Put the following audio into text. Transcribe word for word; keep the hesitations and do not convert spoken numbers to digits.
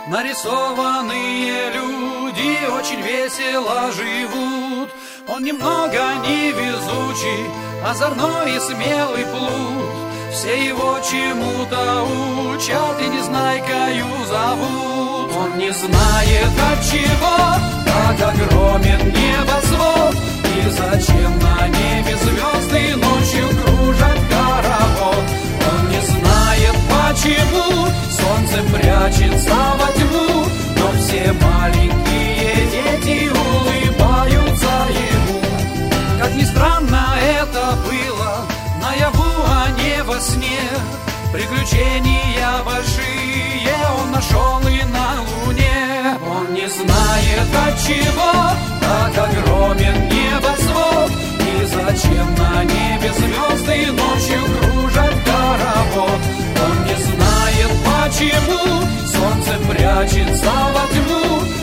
Нарисованные люди очень весело живут. Он немного невезучий, озорной и смелый плут. Все его чему-то учат и незнайкою зовут. Он не знает отчего так огромен небосвод, и зачем на небе звезды ночью кружат хоровод. Он не знает почему солнце прячется во тьму, но все маленькие дети улыбаются ему. Как ни странно это было, наяву, а не во сне, приключения большие он нашел и на луне. Он не знает отчего так огромен небосвод, и зачем на небе звезды ночью кружат хоровод. Он не знает почему солнце прячется во тьму,